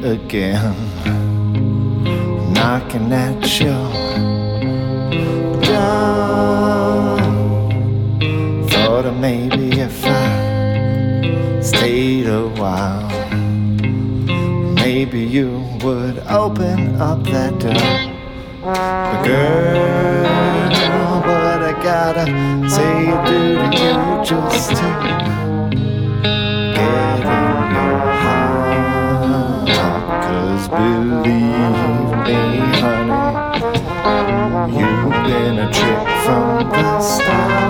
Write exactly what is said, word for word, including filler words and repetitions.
again, knocking at your door. Thought of maybe if I stayed a while, maybe you would open up that door. But girl, what I gotta say do to you just to get in your heart. 'Cause believe me, honey, you've been a trick from the start.